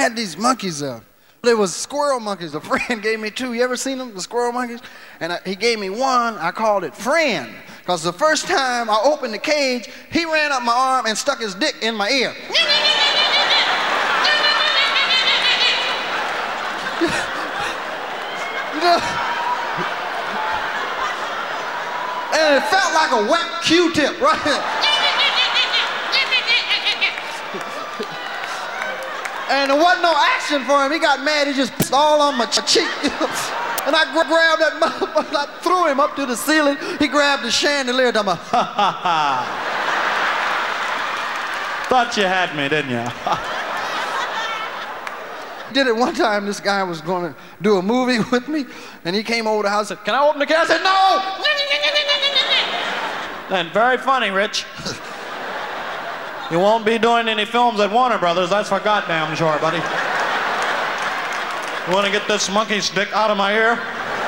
had these monkeys. They was squirrel monkeys. A friend gave me two. You ever seen them, the squirrel monkeys? And he gave me one. I called it Friend. Because the first time I opened the cage, he ran up my arm and stuck his dick in my ear. And it felt like a wet Q-tip, right? And there wasn't no action for him. He got mad. He just pissed all on my cheek. And I grabbed that motherfucker. I threw him up to the ceiling. He grabbed the chandelier. And I'm like, ha ha ha. Thought you had me, didn't you? Did it one time. This guy was going to do a movie with me. And he came over the house and said, can I open the cage? I said, no. Then very funny, Rich. You won't be doing any films at Warner Brothers, that's for goddamn sure, buddy. You want to get this monkey stick out of my ear?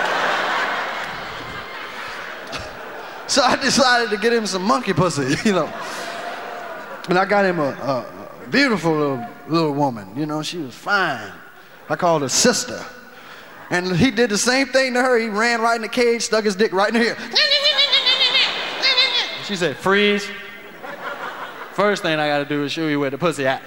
So I decided to get him some monkey pussy, you know. And I got him a beautiful little woman, you know. She was fine. I called her Sister. And he did the same thing to her. He ran right in the cage, stuck his dick right in her ear. She said, freeze. First thing I gotta do is show you where the pussy at.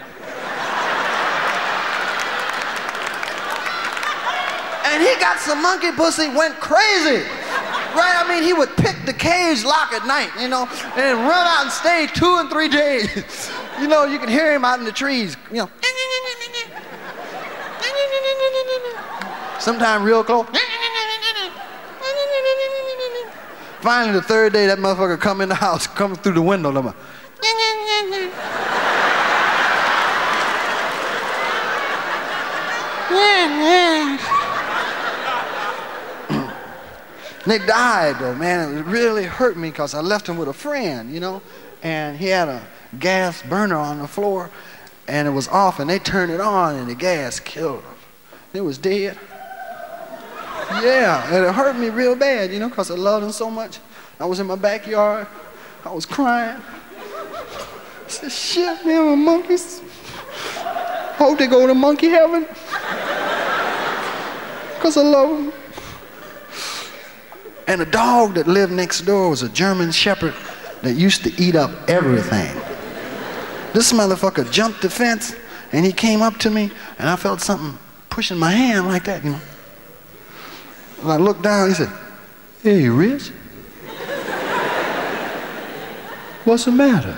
And he got some monkey pussy, went crazy. Right? I mean, he would pick the cage lock at night, you know, and run out and stay 2 and 3 days. You know, you can hear him out in the trees, you know. Sometimes real close. Finally, the third day, that motherfucker come in the house, come through the window, and I'm like, they died though, man. It really hurt me because I left him with a friend, you know, and he had a gas burner on the floor and it was off and they turned it on and the gas killed him. He was dead. Yeah, and it hurt me real bad, you know, because I loved him so much. I was in my backyard. I was crying. I said, shit, man, my monkeys. Hope they go to monkey heaven. Because I love them. And the dog that lived next door was a German Shepherd that used to eat up everything. This motherfucker jumped the fence and he came up to me and I felt something pushing my hand like that, you know. And I looked down, he said, hey, Rich, what's the matter?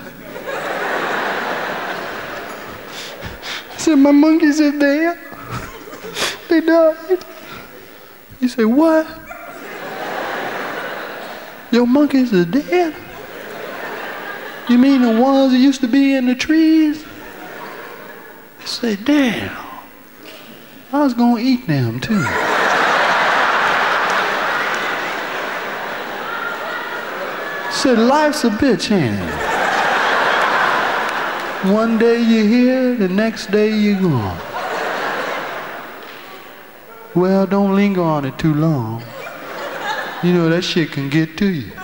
I said, my monkeys are dead. They died. He said, what? Your monkeys are dead? You mean the ones that used to be in the trees? I said, damn, I was gonna eat them too. Said, life's a bitch, ain't it? One day you're here, the next day you're gone. Well, don't linger on it too long. You know, that shit can get to you.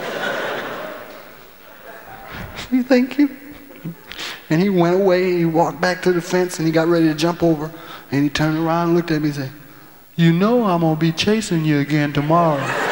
Thank you. And he went away, he walked back to the fence and he got ready to jump over. And he turned around and looked at me and said, you know I'm gonna be chasing you again tomorrow.